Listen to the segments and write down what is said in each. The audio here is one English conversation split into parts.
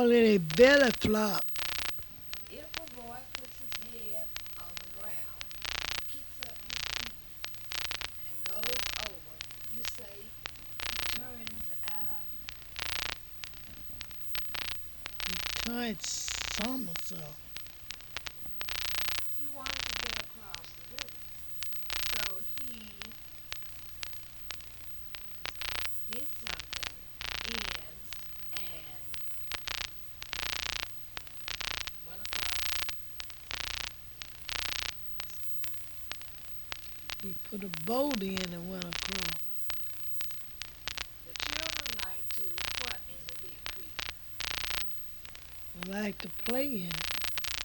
fall in a belly flop. If a boy puts his head on the ground and kicks up his feet and goes over, you say he turns Tight somersault. he wanted to get across the river. So he did something, ends, and went across. He put a boat in and went across. The children like to what in the big creek? I like to play in it.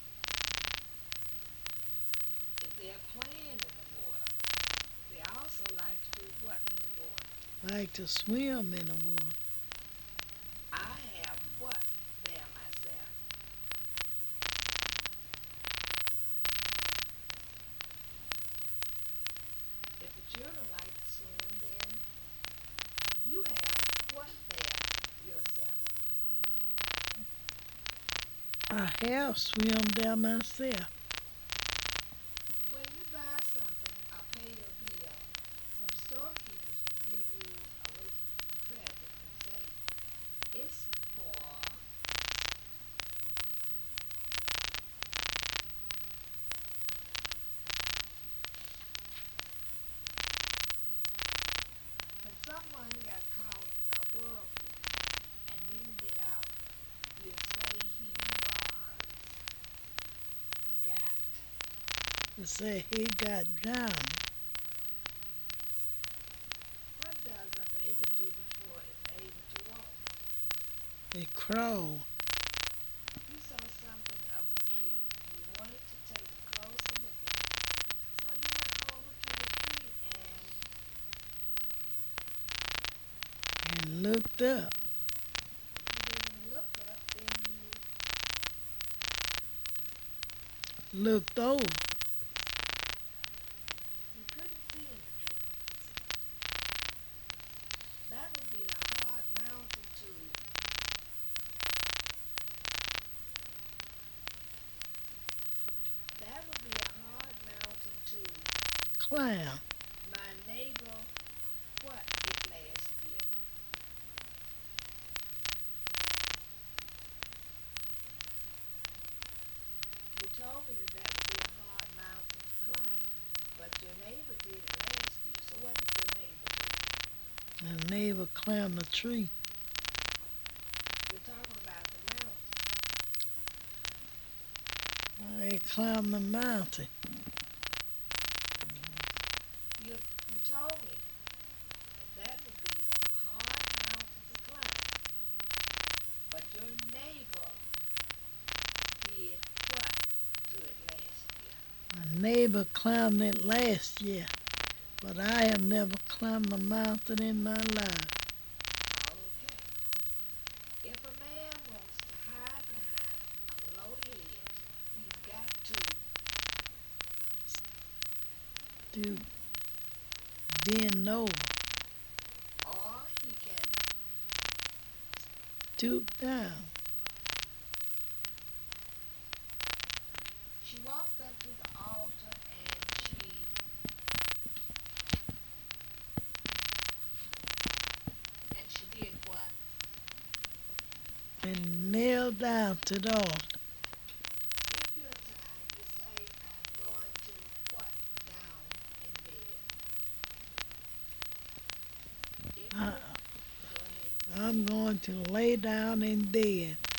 If they're playing in the water, they also like to do what in the water? I like to swim in the water. I have what there myself? If the children like to swim, then you have what there yourself? I have swim there myself. When you buy something or pay your bill, some storekeepers will give you a little credit and say, it's for, when someone got caught in a whirlpool and didn't get out, you say he got. They say he got drowned. What does a baby do before it's able to walk? They crawl. You saw something up the tree. You wanted to take a closer look at it. So you went over to the tree and And looked up. you didn't look up, then Looked over. you couldn't see in the tree. That would be a hard mountain to that would be a hard mountain to Climb. my neighbor what did last year. You told me that would be a hard mountain to climb. But your neighbor did it last year. So what did your neighbor do? And neighbor climbed a tree. You're talking about the mountain. They climbed the mountain. You told me that would be a hard mountain to climb. But your neighbor did what to it last year? My neighbor climbed it last year, but I have never climbed a mountain in my life. Okay. If a man wants to hide behind a low hedge, he's got To bend over, or he can. stoop down. She walked up to the altar and she did what? And kneel down to the altar. If you're tired, you say, I'm going to what down in bed. If I, you're, go ahead. I'm going to lay down in bed.